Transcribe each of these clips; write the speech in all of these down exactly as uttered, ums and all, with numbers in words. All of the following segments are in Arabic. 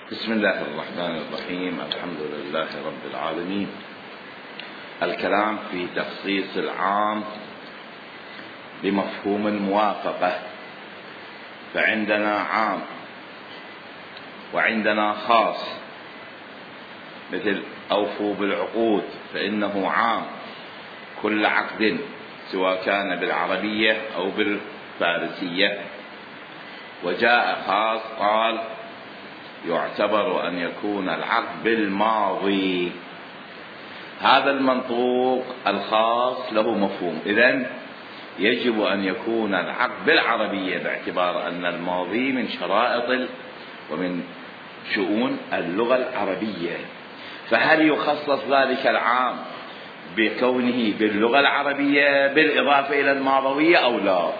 بسم الله الرحمن الرحيم. الحمد لله رب العالمين. الكلام في تخصيص العام بمفهوم الموافقة. فعندنا عام وعندنا خاص، مثل أوفوا بالعقود فإنه عام كل عقد سواء كان بالعربية أو بالفارسية. وجاء خاص قال يعتبر أن يكون العقد بالماضي. هذا المنطوق الخاص له مفهوم، إذن يجب أن يكون العقد بالعربية باعتبار أن الماضي من شرائط ومن شؤون اللغة العربية. فهل يخصص ذلك العام بكونه باللغة العربية بالإضافة إلى الماضوية أو لا؟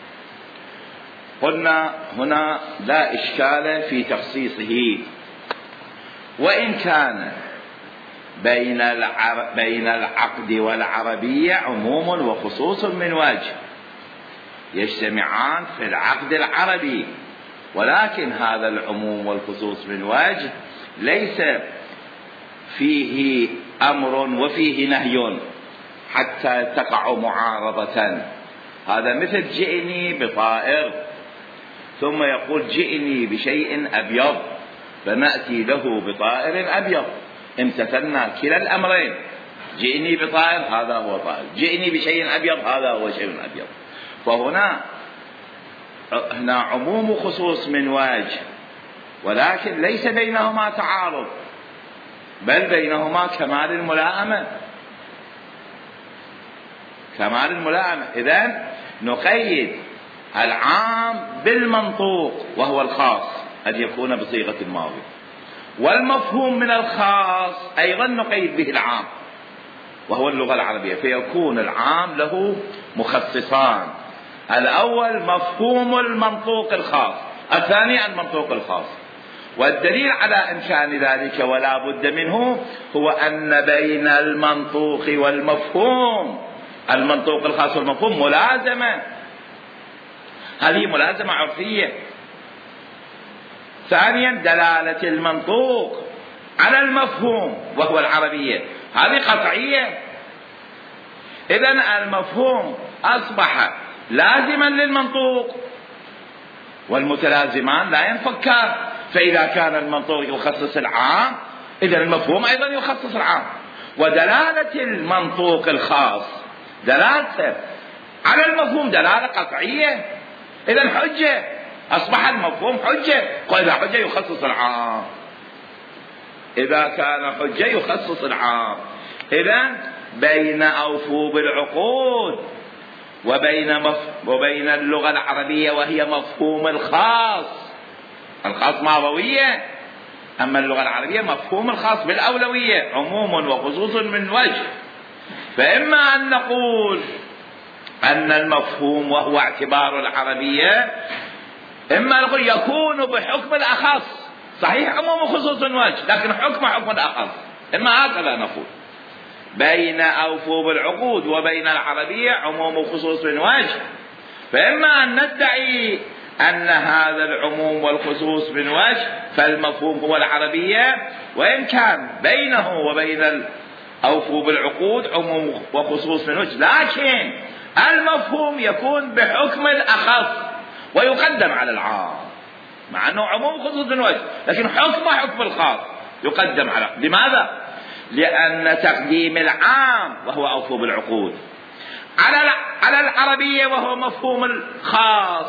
قلنا هنا لا إشكال في تخصيصه، وإن كان بين العر... بين العقد والعربية عموم وخصوص من وجه، يجتمعان في العقد العربي، ولكن هذا العموم والخصوص من وجه ليس فيه أمر وفيه نهي حتى تقع معارضة. هذا مثل جئني بطائر ثم يقول جئني بشيء أبيض، فنأتي له بطائر أبيض، امتثلنا كلا الأمرين. جئني بطائر هذا هو طائر، جئني بشيء أبيض هذا هو شيء أبيض. فهنا هنا عموم خصوص من وجه، ولكن ليس بينهما تعارض، بل بينهما كمال الملائمة. كمال الملائمة. إذن نقيد العام بالمنطوق وهو الخاص أن يكون بصيغة الماضي، والمفهوم من الخاص أيضا نقيد به العام وهو اللغة العربية، فيكون العام له مخصصان. الأول مفهوم المنطوق الخاص، الثاني المنطوق الخاص. والدليل على إمكان ذلك ولا بد منه هو أن بين المنطوق والمفهوم، المنطوق الخاص والمفهوم ملازمة، هذه ملازمة عرفية. ثانيا دلالة المنطوق على المفهوم وهو العربية، هذه قطعية. إذن المفهوم أصبح لازما للمنطوق، والمتلازمان لا ينفكان. فإذا كان المنطوق يخصص العام، إذن المفهوم أيضا يخصص العام. ودلالة المنطوق الخاص دلالته على المفهوم دلالة قطعية، إذن حجة، أصبح المفهوم حجة. وإذا حجة يخصص العام، إذا كان حجة يخصص العام. إذن بين أوفوا بالعقود وبين مف... وبين اللغة العربية وهي مفهوم الخاص، الخاص ماضوية، أما اللغة العربية مفهوم الخاص بالأولوية، عموم وخصوص من وجه. فإما أن نقول أن المفهوم وهو اعتبار العربية، إما نقول يكون بحكم الأخص، صحيح عموم وخصوص من وجه لكن حكم حكم الأخص. إما هكذا نقول بين أوفوا بالعقود وبين العربية عموم وخصوص من وجه. فإما أن ندعي أن هذا العموم والخصوص من وجه فالمفهوم هو العربية، وإن كان بينه وبين أوفوا بالعقود عموم وخصوص من وجه، لكن المفهوم يكون بحكم الأخص ويقدم على العام، مع أنه عموم وخصوص من وجه لكن حكم حكم الخاص يقدم على. لماذا؟ لأن تقديم العام وهو أوفوا بالعقود على على العربية وهو مفهوم الخاص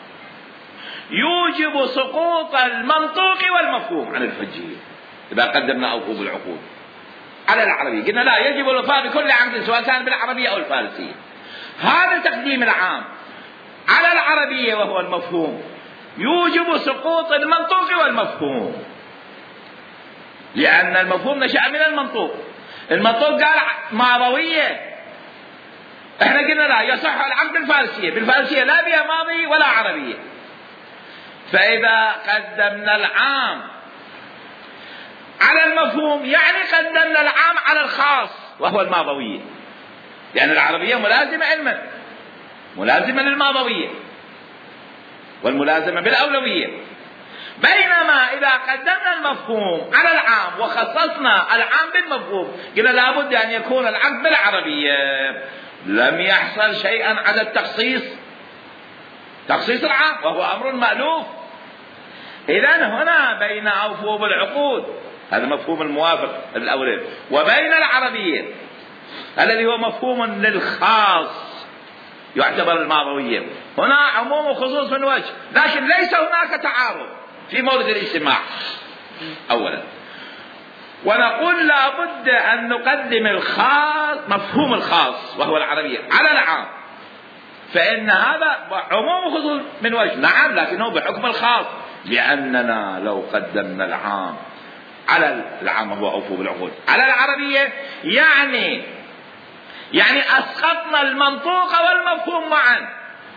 يوجب سقوط المنطوق والمفهوم عن الحجية. إذا قدمنا أوفوا بالعقود على العربية قلنا لا، يجب الوفاء بكل عقد سواء كان بالعربية أو الفارسية. هذا تقديم العام على العربية وهو المفهوم يوجب سقوط المنطوق والمفهوم، لأن المفهوم نشأ من المنطوق. المنطوق قال ماضوية، احنا قلنا لا، يصح العقد بالفارسية، بالفارسية لا بها ماضي ولا عربية. فإذا قدمنا العام على المفهوم يعني قدمنا العام على الخاص وهو الماضوية، لأن العربية ملازمة علما، ملازمة للماضوية والملازمة بالأولوية. بينما إذا قدمنا المفهوم على العام وخصصنا العام بالمفهوم، قلنا لابد أن يكون العقد بالعربية، لم يحصل شيئا على التخصيص، تخصيص العام وهو أمر مألوف. إذن هنا بين أوفوا بالعقود، هذا مفهوم الموافق الأولين، وبين العربية الذي هو مفهوم للخاص يعتبر الماضوية، هنا عموم وخصوص من وجه، لكن ليس هناك تعارض في مورد الاجتماع أولا. ونقول لابد أن نقدم الخاص، مفهوم الخاص وهو العربية، على العام، فإن هذا عموم وخصوص من وجه، نعم، لكنه بحكم الخاص، لأننا لو قدمنا العام على العام وهو أوفوا بالعقود على العربية يعني يعني أسقطنا المنطوق والمفهوم معا.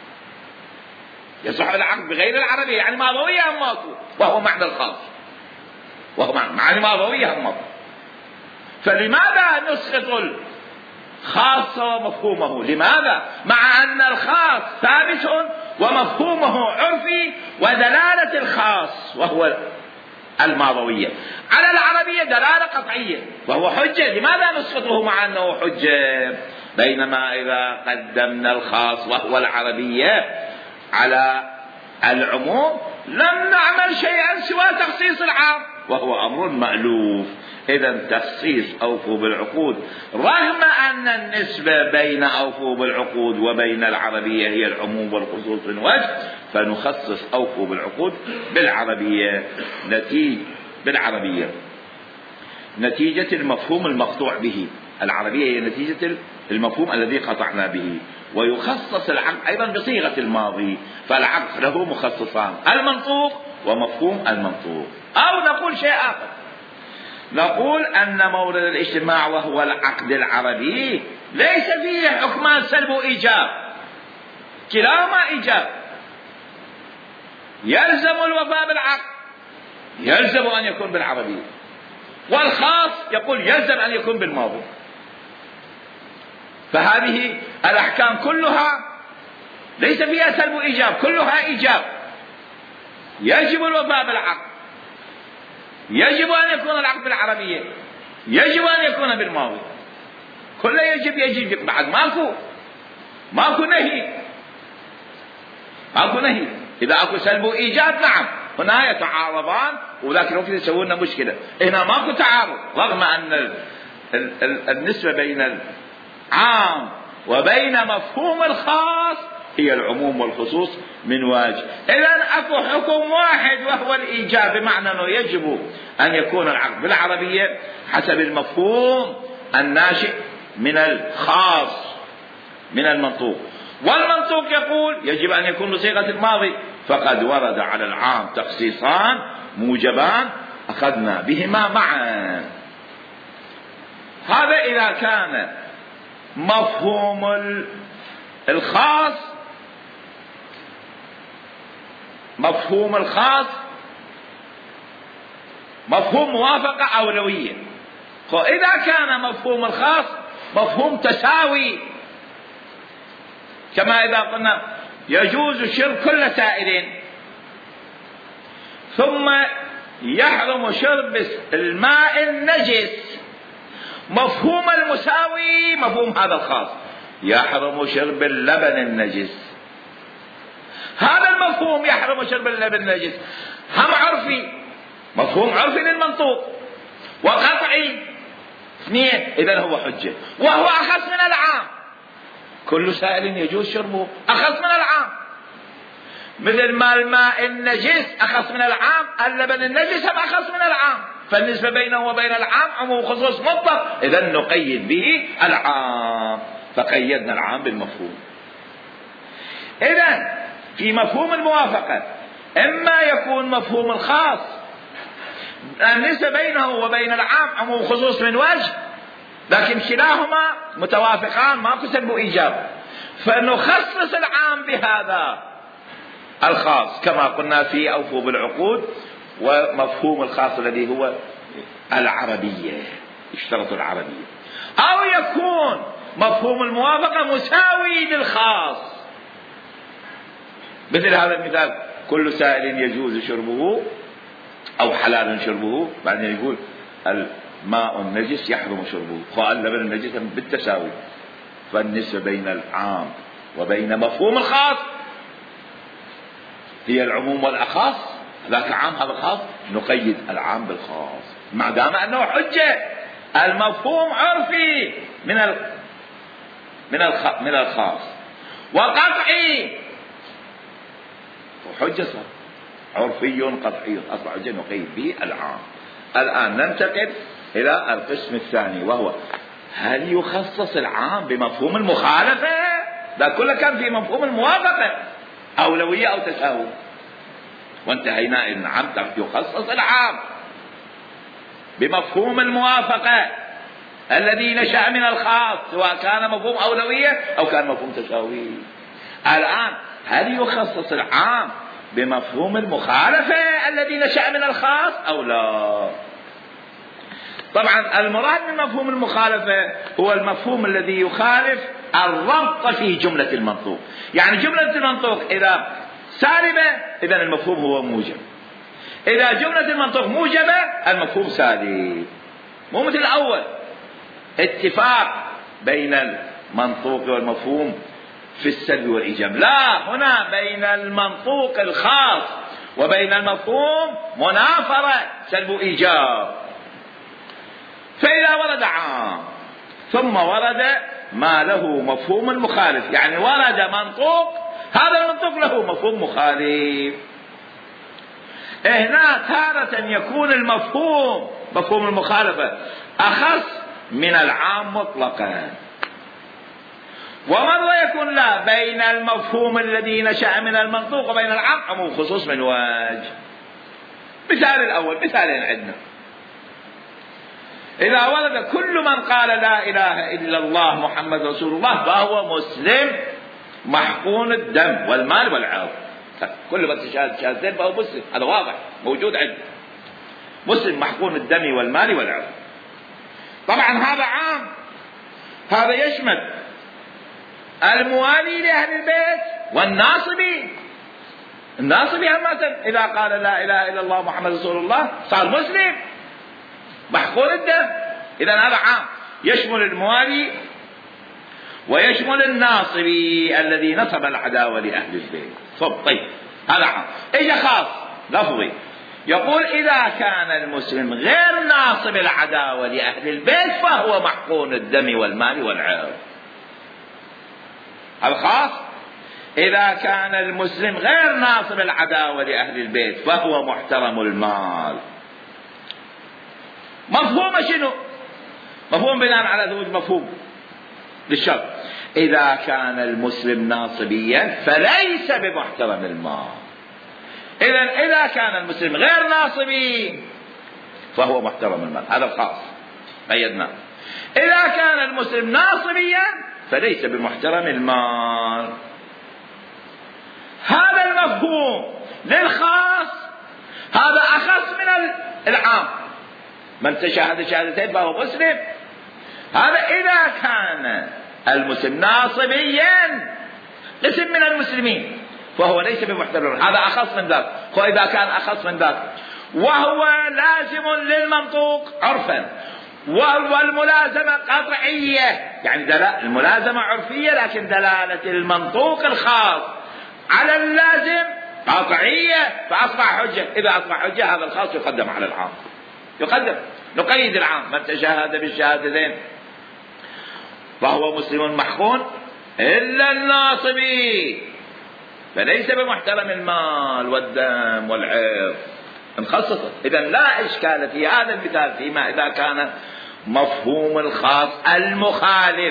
يصح العقد بغير العربية يعني ماضوية أم ماضو، وهو معنى الخاص، وهو معنى ماضوية أم ماضو. فلماذا نسقط الخاص ومفهومه؟ لماذا؟ مع أن الخاص ثابت ومفهومه عرفي، ودلالة الخاص وهو الماضوية على العربية دلالة قطعية وهو حجة، لماذا نسقطه مع أنه حجة؟ بينما إذا قدمنا الخاص وهو العربية على العموم لم نعمل شيئا سوى تخصيص العام وهو أمر مألوف. إذا تخصيص أوفوا بالعقود، رغم أن النسبة بين أوفوا بالعقود وبين العربية هي العموم والخصوص من وجه، فنخصص أوفوا بالعقود بالعربية نتيجة بالعربية نتيجة المفهوم المقطوع به. العربية هي نتيجة المفهوم الذي قطعنا به، ويخصص العقد أيضا بصيغة الماضي، فالعقد له مخصصان، المنطوق ومفهوم المنطوق. أو نقول شيء آخر، نقول أن مورد الاجتماع وهو العقد العربي ليس فيه حكمان سلب وإيجاب، كلاهما إيجاب، يلزم الوفاء بالعقد، يلزم أن يكون بالعربية، والخاص يقول يلزم أن يكون بالماضي. فهذه الأحكام كلها ليس فيها سلب وإيجاب، كلها إيجاب، يجب الوفاء بالعقد، يجب أن يكون العقد بالعربية، يجب أن يكون بالماضي، كله يجب يجب بعد ماكو ماكو نهي، ماكو نهي. إذا أكو سلب وإيجاب نعم هنا يتعارضان، ولكن ممكن يسوون لنا مشكلة. هنا ماكو تعارض، رغم أن ال ال ال النسبة بين العام وبين مفهوم الخاص هي العموم والخصوص من وجه. إذن أكو حكم واحد وهو الإيجاب، بمعنى أنه يجب أن يكون العقد بالعربية حسب المفهوم الناشئ من الخاص من المنطوق، والمنطوق يقول يجب أن يكون بصيغة الماضي، فقد ورد على العام تخصيصان موجبان أخذنا بهما معا. هذا إذا كان مفهوم الخاص مفهوم الخاص مفهوم موافقة أولوية. فإذا كان مفهوم الخاص مفهوم تساوي، كما إذا قلنا يجوز شرب كل سائل ثم يحرم شرب الماء النجس، مفهوم المساوي مفهوم هذا الخاص، يحرم شرب اللبن النجس. هذا المفهوم يحرم شرب اللبن النجس هم عرفي، مفهوم عرفي للمنطوق، وقطعي اثنين، إذن هو حجة، وهو أخص من العام، كل سائل يجوز شربه أخص من العام، مثل ما الماء النجس أخص من العام، اللبن النجس هم أخص من العام، فالنسبة بينه وبين العام عموم خصوص مطلق، إذن نقيد به العام، فقيدنا العام بالمفهوم. إذن في مفهوم الموافقة إما يكون مفهوم الخاص النسبة بينه وبين العام عموم خصوص من وجه، لكن كلاهما متوافقان ماكو سلب وإيجاب، فنخصص العام بهذا الخاص كما قلنا في أوفوا بالعقود، ومفهوم الخاص الذي هو العربية، اشترط العربية. أو يكون مفهوم الموافقة مساوي للخاص، مثل هذا المثال كل سائل يجوز شربه أو حلال شربه، بعدين يقول الماء النجس يحرم شربه، قال لبن النجس بالتساوي. فالنسبة بين العام وبين مفهوم الخاص هي العموم والأخص، ذاك عام هذا خاص، نقيد العام بالخاص ما دام أنه حجة. المفهوم عرفي من ال... من الخ... من الخاص وقطعي وحجة صار عرفي قطعي، أصبح حجة نقيد به العام. الآن ننتقل إلى القسم الثاني، وهو هل يخصص العام بمفهوم المخالفة؟ ده كله كان في مفهوم الموافقة، أولوية أو تساوي، وانتهينا إلى العام يخصص العام بمفهوم الموافقة الذي نشأ من الخاص، سواء كان مفهوم أولوية أو كان مفهوم تساوي. الآن هل يخصص العام بمفهوم المخالفة الذي نشأ من الخاص أو لا؟ طبعا المراد من مفهوم المخالفة هو المفهوم الذي يخالف الربط في جملة المنطوق. يعني جملة المنطوق إذا سالبة إذا المفهوم هو موجب، إذا جملة المنطوق موجبة المفهوم سالب. مو مثل الأول اتفاق بين المنطوق والمفهوم في السلب والإيجاب، لا، هنا بين المنطوق الخاص وبين المفهوم منافرة سلب وإيجاب. فإذا ورد عام ثم ورد ما له مفهوم المخالف، يعني ورد منطوق هذا المنطوق له مفهوم مخالف، هنا تارة يكون المفهوم مفهوم المخالفة أخص من العام مطلقا، ومرة يكون لا، بين المفهوم الذي نشأ من المنطوق وبين العام عموم خصوص من وجه. مثال الأول، مثالين عندنا، إذا ورد كل من قال لا إله إلا الله محمد رسول الله فهو مسلم محقون الدم والمال والعرض. كل من تشاهد شهادتين فهو مسلم، هذا واضح موجود عندنا، مسلم محقون الدم والمال والعرض. طبعا هذا عام، هذا يشمل الموالي لأهل البيت والناصبي. الناصبي إذا قال لا إله إلا الله محمد رسول الله صار مسلم محقون الدم. إذا هذا عام يشمل الموالي ويشمل الناصبي الذي نصب العداوة لأهل البيت. طيب هذا عام. إيش خاص لفظي يقول إذا كان المسلم غير ناصب العداوة لأهل البيت فهو محقون الدم والمال والعرض. الخاص إذا كان المسلم غير ناصب العداوة لأهل البيت فهو محترم المال. مفهوم شنو؟ مفهوم بناء على ثبوت مفهوم للشرط، إذا كان المسلم ناصبيا فليس بمحترم المال. إذا إذا كان المسلم غير ناصبي فهو محترم المال، هذا الخاص قيدناه. إذا كان المسلم ناصبيا فليس بمحترم المال. هذا المفهوم للخاص هذا أخص من العام. من تشهد شهادتين فهو مسلم، هذا إذا كان المسلم ناصبيا قسم من المسلمين فهو ليس بمحترم، هذا أخص من ذاك. وإذا كان أخص من ذاك وهو لازم للمنطوق عرفا والملازمة قطعية، يعني الملازمة عرفية لكن دلالة المنطوق الخاص على اللازم قطعية فأصبح حجة. إذا أصبح حجة هذا الخاص يقدم على العام، يقدم نقيد العام. من تشهد بالشهادتين فهو مسلم محقون إلا الناصبي فليس بمحترم المال والدم والعرض. انخصصت. إذا لا إشكال في هذا المثال فيما إذا كان مفهوم الخاص المخالف،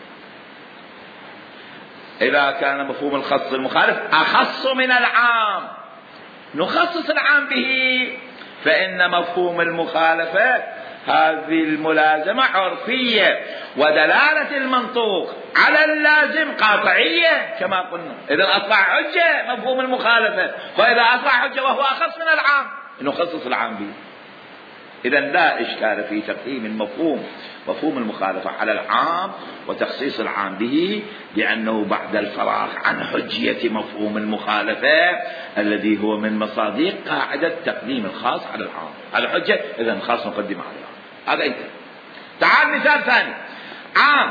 إذا كان مفهوم الخاص المخالف أخص من العام نخصص العام به، فإن مفهوم المخالفة هذه الملازمة عرفية ودلالة المنطوق على اللازم قاطعية كما قلنا. إذا أصبح حجة مفهوم المخالفة، وإذا أصبح حجة وهو أخص من العام نخصص العام به. إذا لا إشكال في تقديم المفهوم مفهوم المخالفة على العام وتخصيص العام به، لأنه بعد الفراغ عن حجية مفهوم المخالفة الذي هو من مصادق قاعدة تقديم الخاص على العام، هذا حجة، إذا الخاص مقدم على العام. هذا أنت. تعال مثال ثاني، عام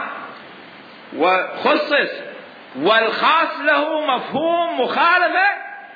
وخصص والخاص له مفهوم مخالفة،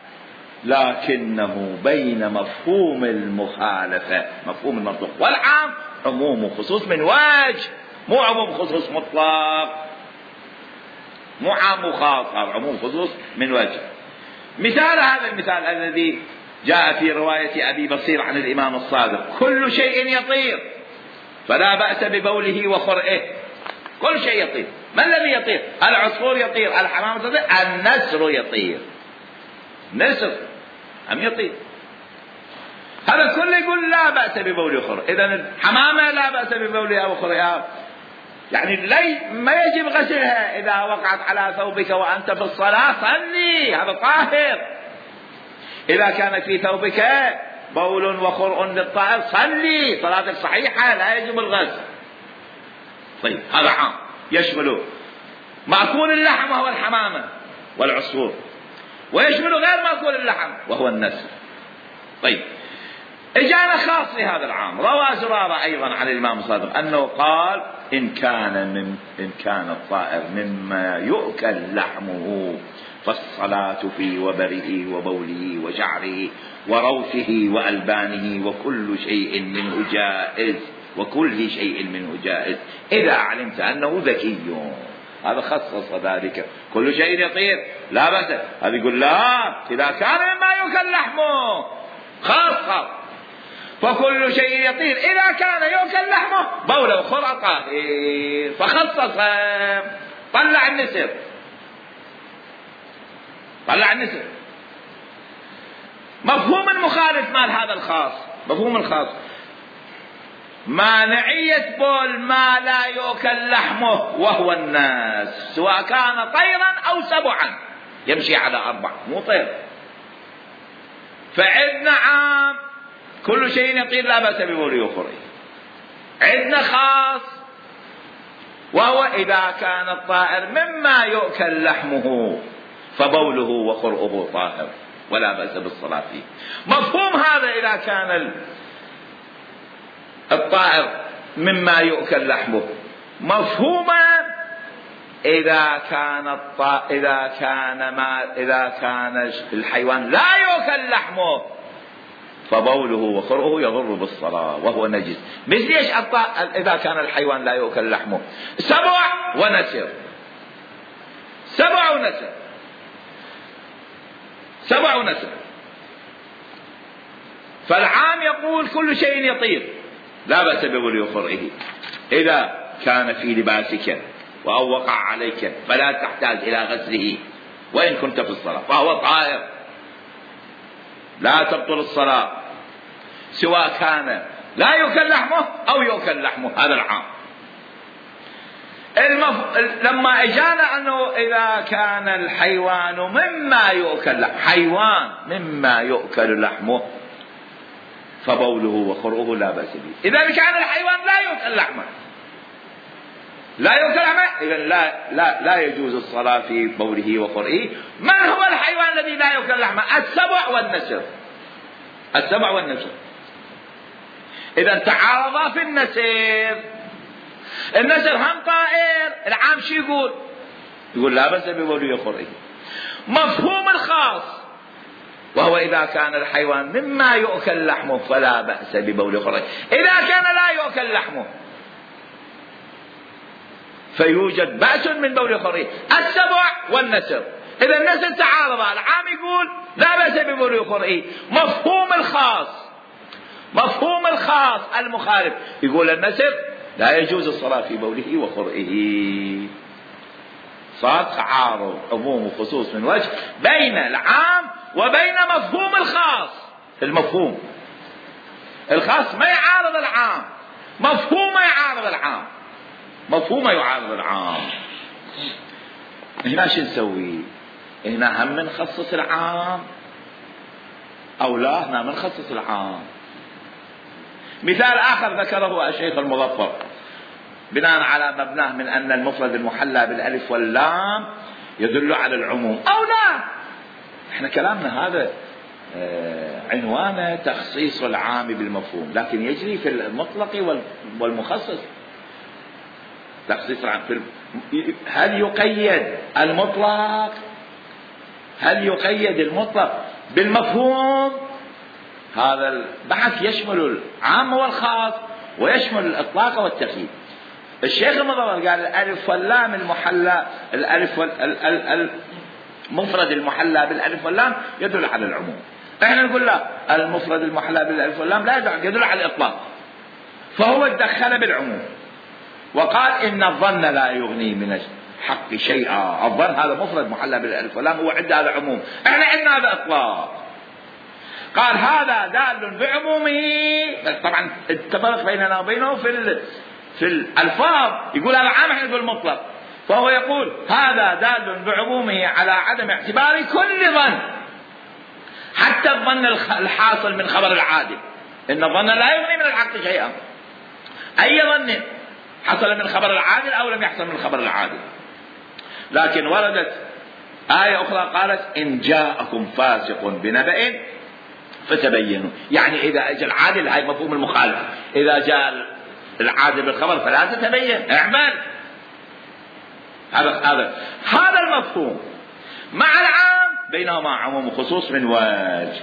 لكنه بين مفهوم المخالفة مفهوم المنطوق والعام عموم وخصوص من وجه، مو عموم خصوص مطلق، مو عام وخاص، هذا عموم خصوص من وجه. مثال هذا المثال الذي جاء في رواية أبي بصير عن الإمام الصادق: كل شيء يطير فلا بأس ببوله وخرئه. كل شيء يطير. ما الذي يطير؟ العصفور يطير، الحمام يطير، النسر يطير. نسر أم يطير، هذا كله يقول لا بأس ببوله وخرئه. إذن الحمامة لا بأس ببولها وخرئها، يعني لي ما يجب غسلها. إذا وقعت على ثوبك وأنت في الصلاة صلي، هذا طاهر. إذا كان في ثوبك بول وخرء للطائر صلي، صلاتك صحيحة، لا يجب الغسل. طيب هذا عام يشمل مأكول اللحم وهو الحمامة والعصفور، ويشمل غير مأكول اللحم وهو النسر. طيب إجانا خاص لهذا العام، روى زرارة أيضا عن الإمام الصادق أنه قال: إن كان من إن كان الطائر مما يؤكل لحمه فالصلاة في وبره وبوله وشعره وروثه وألبانه وكل شيء منه جائز، وكل شيء منه جائز إذا علمت أنه ذكي. هذا خصص ذلك، كل شيء يطير لا بأس. هذا يقول لا، إذا كان مما يؤكل لحمه خاصة، فكل شيء يطير إذا كان يؤكل لحمه بوله وخرء طاهر، فخصص. طلع النسر، طلع النسر. مفهوم المخالف مال هذا الخاص، مفهوم الخاص مانعية بول ما لا يؤكل لحمه وهو الناس، سواء كان طيرا أو سبعا يمشي على أربع، مو طير. فعندنا عام كل شيء يطير لا بأس ببوله وخرئه. عندنا خاص وهو إذا كان الطائر مما يؤكل لحمه فبوله وخرؤه طاهر ولا بأس بالصلاة فيه. مفهوم هذا إذا كان الطائر مما يؤكل لحمه، مفهوما إذا كان الطائر إذا كان ما إذا كان الحيوان لا يؤكل لحمه فبوله وخرؤه يضر بالصلاة وهو نجس. مثل ايش إذا كان الحيوان لا يؤكل لحمه؟ سبع ونسر، سبع ونسر، سبع ونسر. فالعام يقول كل شيء يطير لا بأس ببوله وخرئه إذا كان في لباسك أو وقع عليك فلا تحتاج إلى غسله وإن كنت في الصلاة فهو طاهر لا تبطل الصلاة، سواء كان لا يؤكل لحمه أو يؤكل لحمه. هذا العام. المف... لما اجانا انه اذا كان الحيوان مما يؤكل لحمه، حيوان مما يؤكل لحمه فبوله وخرؤه لا بأس به. اذا كان الحيوان لا يؤكل لحمه لا يؤكل لحمه اذا لا لا لا يجوز الصلاة في بوله وخرئه. من هو الحيوان الذي لا يؤكل لحمه؟ السبع والنسر، السبع والنسر. اذا تعارضا في النسر. النسر هم طائر، العام شو يقول؟ يقول لا بأس ببوله وخرئه. مفهوم الخاص وهو إذا كان الحيوان مما يؤكل لحمه فلا بأس ببوله وخرئه. إذا كان لا يؤكل لحمه فيوجد بأس من بوله وخرئه. السبع والنسر. إذا النسر تعارضا، العام يقول لا بأس ببوله وخرئه. مفهوم الخاص، مفهوم الخاص المخالف يقول النسر لا يجوز الصلاة في بوله وخرئه. صار تعارض عموم وخصوص من وجه بين العام وبين مفهوم الخاص. المفهوم الخاص ما يعارض العام، مفهوم ما يعارض العام، مفهوم يعارض العام. هنا شو نسوي؟ هنا هم نخصص العام أو لا؟ هنا من نخصص العام. مثال آخر ذكره الشيخ المظفر بناء على مبناه من أن المفرد المحلى بالألف واللام يدل على العموم أو لا. احنا كلامنا هذا عنوانه تخصيص العام بالمفهوم، لكن يجري في المطلق والمخصص. تخصيص العام في هل يقيد المطلق هل يقيد المطلق بالمفهوم؟ هذا البحث يشمل العام والخاص ويشمل الإطلاق والتقييد. الشيخ المضرر قال الألف واللام المحلى، الألف المفرد المحلى بالألف واللام يدل على العموم. احنا نقول لا، المفرد المحلى بالألف واللام لا يدل على الإطلاق، فهو اتدخل بالعموم وقال إن الظن لا يغني من الحق شيئا. الظن هذا مفرد محلى بالألف واللام، هو عنده هذا عموم، احنا عندنا هذا إطلاق. قال هذا دال بعمومه، طبعا التفرق بيننا وبينه في في الألفاظ، يقول هذا عام احنا نقول مطلق، فهو يقول هذا دال بعمومه على عدم اعتبار كل ظن، حتى الظن الحاصل من خبر العادل، إن الظن لا يغني من الحق شيئا. أي ظن حصل من خبر العادل أو لم يحصل من خبر العادل. لكن وردت آية أخرى قالت إن جاءكم فاسق بنبأ فتبينوا، يعني إذا أجى العادل، هاي مفهوم المخالفة، إذا جاء العادل بالخبر فلا تتبين، اعمل. هذا هذا هذا المفهوم مع العام بينهما عموم وخصوص من وجه،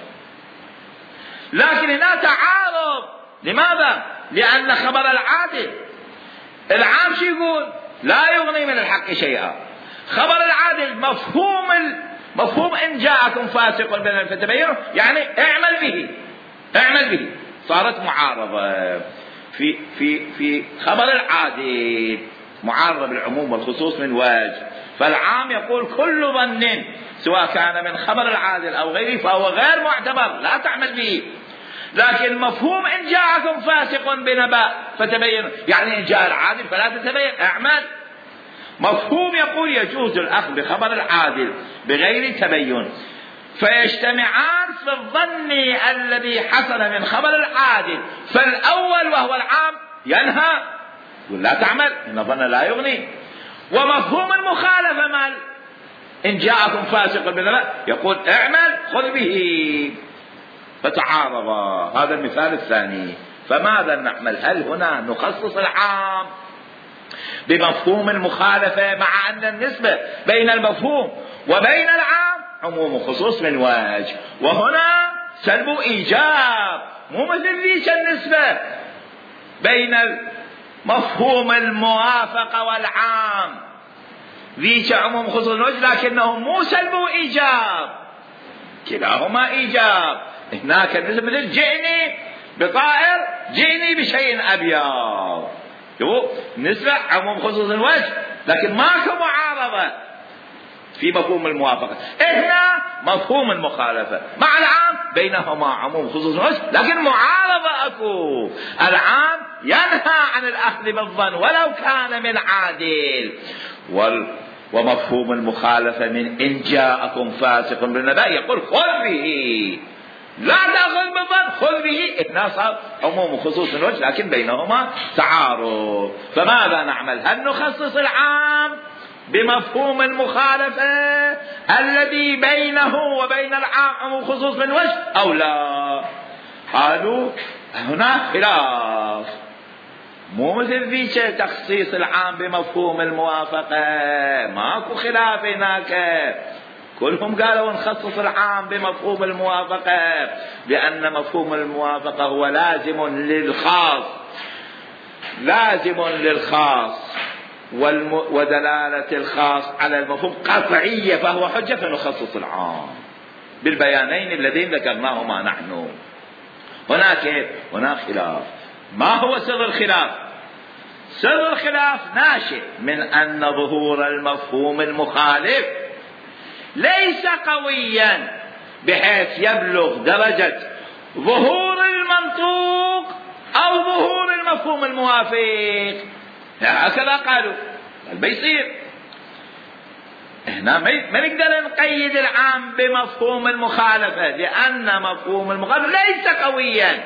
لكن هنا تعارض. لماذا؟ لأن خبر العادل العام شو يقول؟ لا يغني من الحق شيئا. خبر العادل مفهوم مفهوم إن جاءكم فاسق بنبأ فتبينوا، يعني اعمل به اعمل به. صارت معارضة في في في خبر العادل، معارضة بالعموم والخصوص من وجه. فالعام يقول كل ظن سواء كان من خبر العادل أو غيره فهو غير معتبر، لا تعمل به. لكن مفهوم إن جاءكم فاسق بنبأ فتبينوا، يعني إن جاء العادل فلا تتبين، اعمل. مفهوم يقول يجوز الأخذ بخبر العادل بغير تبين، فيجتمعان في الظن الذي حصل من خبر العادل، فالأول وهو العام ينهى يقول لا تعمل، إن الظن لا يغني. ومفهوم المخالفة مال إن جاءكم فاسق بنبأ يقول اعمل خذ به، فتعارض. هذا المثال الثاني. فماذا نعمل؟ هل هنا نخصص العام بمفهوم المخالفة مع أن النسبة بين المفهوم وبين العام عموم وخصوص من وجه، وهنا سلب إيجاب، مو مثل ذيك النسبة بين مفهوم الموافقة والعام، ذيك عموم وخصوص من وجه لكنه مو سلب إيجاب، كلاهما إيجاب. هناك النسبة مثل جئني بطائر جئني بشيء أبيض، نسبة عموم خصوص الوجه، لكن ماكو معارضة في مفهوم الموافقة. هنا مفهوم المخالفة مع العام بينهما عموم خصوص الوجه، لكن معارضة أكو. العام ينهى عن الأخذ بالظن ولو كان من عادل، وال ومفهوم المخالفة من إن جاءكم فاسق بنبأ يقول خذ به، لا تأخذ بالظن خذ به. هنا صار عموم وخصوص الوجه لكن بينهما تعارض. فماذا نعمل؟ هل نخصص العام بمفهوم المخالفة الذي بينه وبين العام عموم وخصوص من وجه أو لا؟ قالوا هنا خلاف، مو مثل ذيك تخصيص العام بمفهوم الموافقة، ماكو خلاف هناك، كلهم قالوا نخصص العام بمفهوم الموافقة، لأن مفهوم الموافقة هو لازم للخاص، لازم للخاص، ودلالة الخاص على المفهوم قطعية، فهو حجة فنخصص العام بالبيانين اللذين ذكرناهما نحن. هناك هناك خلاف. ما هو سر الخلاف؟ سر الخلاف ناشئ من أن ظهور المفهوم المخالف ليس قويا بحيث يبلغ درجة ظهور المنطوق أو ظهور المفهوم الموافق، هكذا قالوا. بيصير هنا ما نقدر نقيد العام بمفهوم المخالفة، لأن مفهوم المخالفة ليس قويا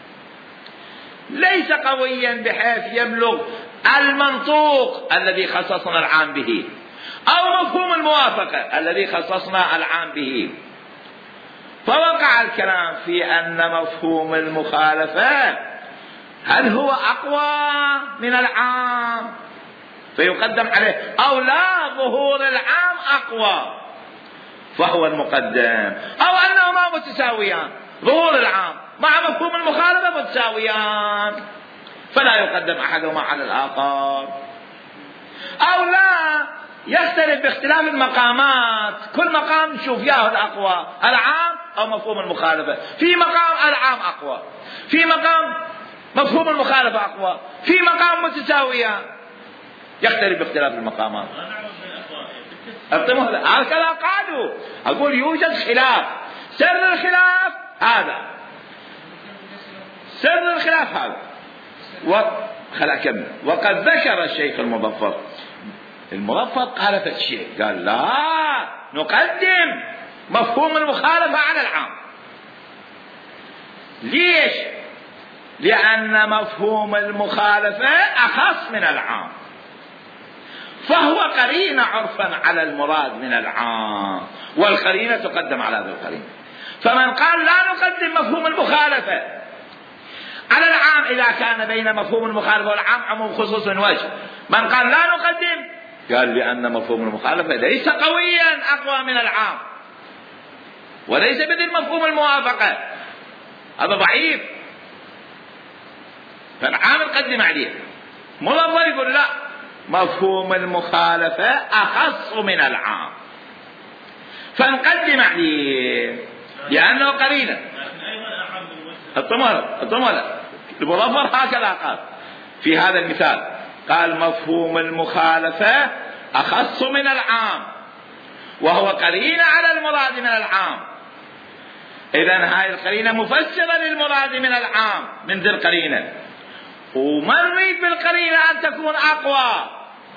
ليس قويا بحيث يبلغ المنطوق الذي خصصنا العام به أو مفهوم الموافقة الذي خصصنا العام به. فوقع الكلام في أن مفهوم المخالفة هل هو أقوى من العام فيقدم عليه، أو لا ظهور العام أقوى فهو المقدم، أو أنهما متساويان، ظهور العام مع مفهوم المخالفة متساويان فلا يقدم أحدهما على الآخر، أو لا يختلف باختلاف المقامات، كل مقام نشوف ياه الأقوى العام أو مفهوم المخالفة، في مقام العام أقوى، في مقام مفهوم المخالفة أقوى، في مقام متساويان، يختلف باختلاف المقامات. هكذا قالوا، أقول يوجد خلاف، سر الخلاف هذا، سر الخلاف هذا. وخلا كمل. وقد ذكر الشيخ المظفر، المظفر قال فالشيء قال لا نقدم مفهوم المخالفة على العام. ليش؟ لأن مفهوم المخالفة أخص من العام، فهو قرينة عرفا على المراد من العام، والقرينة تقدم على هذا القرينة. فمن قال لا نقدم مفهوم المخالفة على العام إذا كان بين مفهوم المخالفة والعام عموم خصوص من وجه، من قال لا نقدم قال لأن مفهوم المخالفة ليس قويا أقوى من العام، وليس مثل مفهوم الموافقة، هذا ضعيف فالعام نقدم عليه. مظفر يقول لا، مفهوم المخالفة أخص من العام فنقدم عليه لأنه قرينة. الطمر الطمر المظفر هكذا قال في هذا المثال، قال مفهوم المخالفة أخص من العام وهو قرينة على المراد من العام. إذن هذه القرينة مفسرة للمراد من العام من ذي القرينة، وما نريد بالقرينة أن تكون أقوى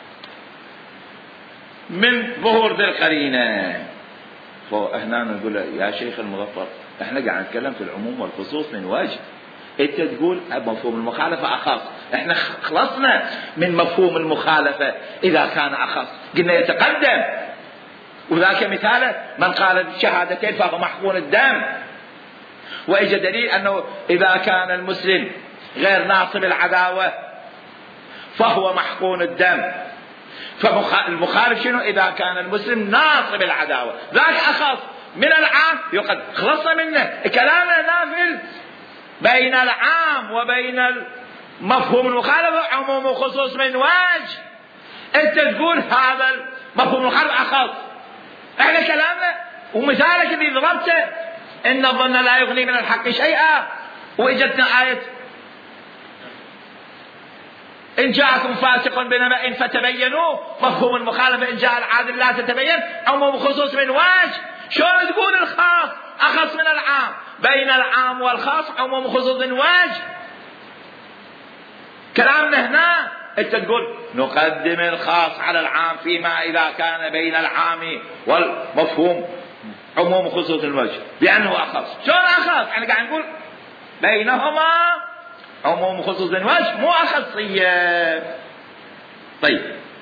من ظهور ذي القرينة. فهنا نقول يا شيخ المظفر احنا قاعد نتكلم في العموم والخصوص من وجه، انت تقول مفهوم المخالفة أخص، احنا خلصنا من مفهوم المخالفة إذا كان أخص، قلنا يتقدم، وذاك مثاله من قال الشهادتين فهو محقون الدم، وإجا دليل أنه إذا كان المسلم غير ناصب العداوة فهو محقون الدم، فالمخالف شنو؟ إذا كان المسلم ناصب العداوة، ذاك أخص من العام يقد خلصنا منه. كلامنا نافل بين العام وبين مفهوم المخالفة عموم وخصوص من وجه، انت تقول هذا مفهوم المخالفة أخص، احنا كلامنا ومثالك اللي ضربته إن الظن لا يغني من الحق شيئا، وإجتنا آية إن جاءكم فاسق بنبأ فتبينوا، مفهوم المخالفة إن جاء العادل لا تتبين، عموم خصوص من وجه. شلون تقول الخاص أخص من العام؟ بين العام والخاص عموم خصوص من وجه. كلامنا هنا انت تقول نقدم الخاص على العام فيما إذا كان بين العام والمفهوم عموم خصوص الوجه لأنه أخص. شلون أخص؟ يعني قاعد نقول بينهما عموم خصوص الوجه مو أخصية. طيب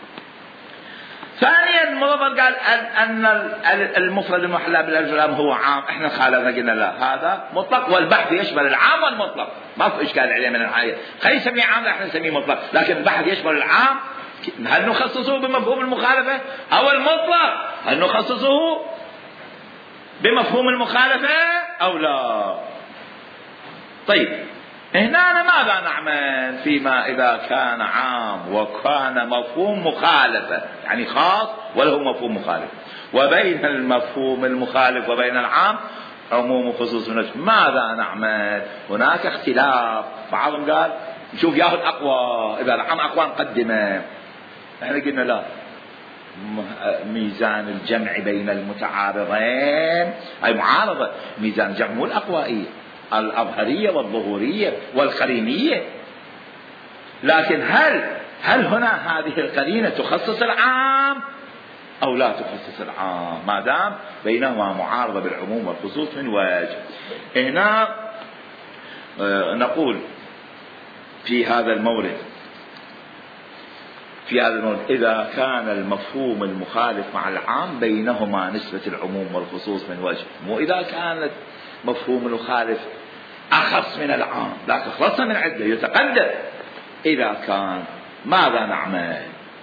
ثانيا المظفر قال أن المفرد المحلى بالألف هو عام، احنا خالفنا قلنا لا هذا مطلق، والبحث يشمل العام والمطلق، ما في إشكال عليه من الحاجة، خلي نسميه عام احنا نسميه مطلق، لكن البحث يشمل العام. هل نخصصه بمفهوم المخالفة أو المطلق؟ هل نخصصه بمفهوم المخالفة أو لا؟ طيب هنا ماذا نعمل فيما إذا كان عام وكان مفهوم مخالفة، يعني خاص وله مفهوم مخالف، وبين المفهوم المخالف وبين العام عموم وخصوص من وجه، ماذا نعمل؟ هناك اختلاف، بعضهم قال نشوف ياخذ أقوى، إذا العام أقوى نقدمه، احنا قلنا لا، ميزان الجمع بين المتعارضين أي معارضة، ميزان الجمع مو الأقوائية، الأظهرية والظهورية والقرينية. لكن هل هل هنا هذه القرينة تخصص العام أو لا تخصص العام؟ ما دام بينهما معارضة بالعموم والخصوص من وجه. هنا نقول في هذا المورد في هذا المورد إذا كان المفهوم المخالف مع العام بينهما نسبة العموم والخصوص من وجه، مو إذا كانت مفهوم المخالف أخص من العام، لكن خلصنا من عدة يتقدم. إذا كان ماذا نعمل؟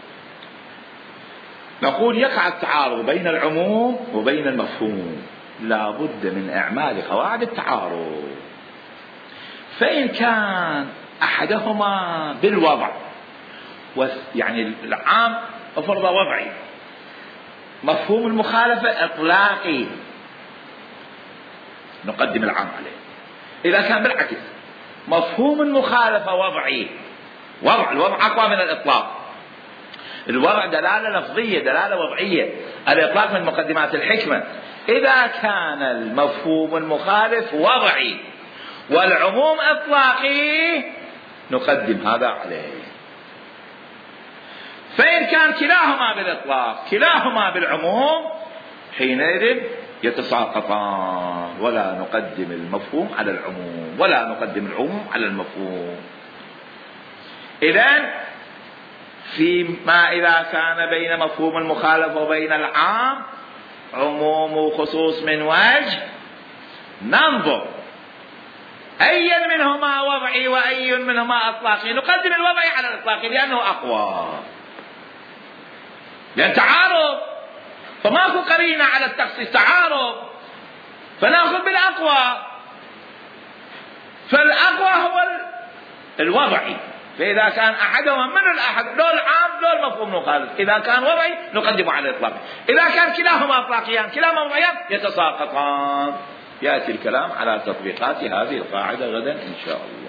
نقول يقع التعارض بين العموم وبين المفهوم، لا بد من إعمال قواعد التعارض. فإن كان أحدهما بالوضع، يعني العام أفرض وضعي، مفهوم المخالفة إطلاقي، نقدم العام عليه. إذا كان بالعكس مفهوم المخالفة وضعي، وضع الوضع أقوى من الإطلاق. الوضع دلالة لفظية، دلالة وضعية، الإطلاق من مقدمات الحكمة. إذا كان المفهوم المخالف وضعي والعموم إطلاقي نقدم هذا عليه. فإن كان كلاهما بالإطلاق كلاهما بالعموم حينئذ يتساقطان، ولا نقدم المفهوم على العموم ولا نقدم العموم على المفهوم. إذن فيما إذا كان بين مفهوم المخالفة وبين العام عموم وخصوص من وجه، ننظر أي منهما وضعي وأي منهما أطلاقي، نقدم الوضعي على الإطلاقي لأنه أقوى، لأن تعارض، فماكو قرينة على التخصيص، تعارض، فنأخذ بالأقوى. فالأقوى هو الوضعي. فإذا كان أحدهما من الأحد لو العام لو المفهوم مخالف، إذا كان وضعي نقدم على الإطلاق، إذا كان كلاهما أطلاقيان كلاهما وضعيان يتساقطان. يأتي الكلام على تطبيقات هذه القاعدة غدا إن شاء الله.